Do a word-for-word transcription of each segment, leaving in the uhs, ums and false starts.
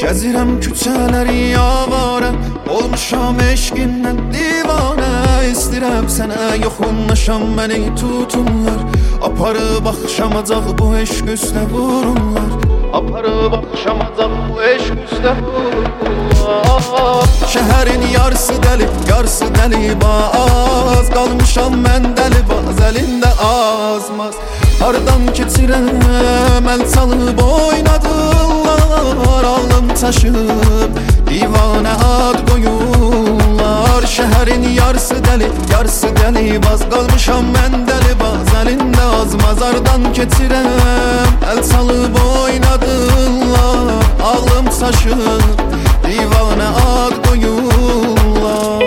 Gəzirəm küçələri avara, olmuşam eşqindən divanə. İstirəm sənə yoxunlaşam, məni tutunlar, aparıb axşamacaq bu eşq üstə vururlar, aparıb axşamacaq bu eşq üstə vururlar. Şəhərin yarısı dəli, yarısı dəli baz, qalmışam mən dəli baz, əlində azmaz. Hardan keçirəm, əl çalıb oynadırlar, ağlım çaşıb, divanə ad qoyurlar. Şəhərin yarısı dəli, yarısı dəli baz, qalmışam mən dəli baz, əlində azmaz. Hardan keçirəm, əl çalıb oynadırlar, ağlım çaşıb, divanə ad qoyurlar.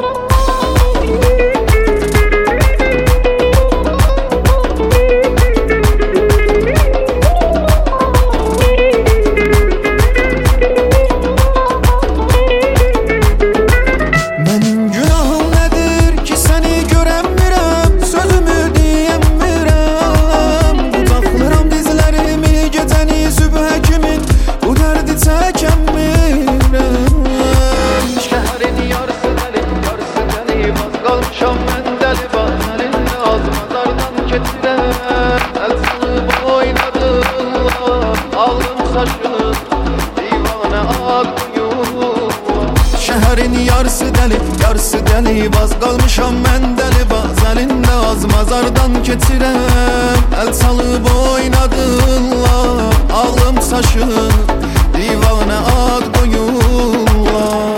Qalmışam mən dəli baz, əlində azmaz. Hardan keçirəm, əl çalıb oynadırlar, ağlım çaşıb, divanə ad qoyurlar. Şəhərin yarısı dəli, yarısı dəli baz, qalmışam mən dəli baz, əlində azmaz. Hardan keçirəm, əl çalıb oynadırlar, ağlım çaşıb, divanə ad qoyurlar.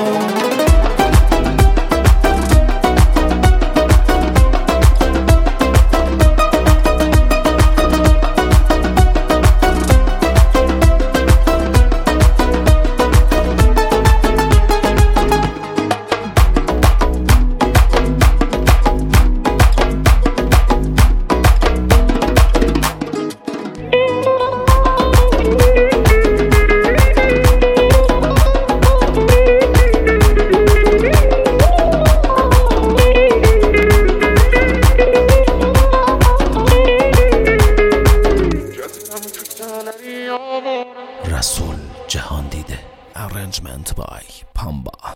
Rasul Jahandide. Arrangement by Pamba.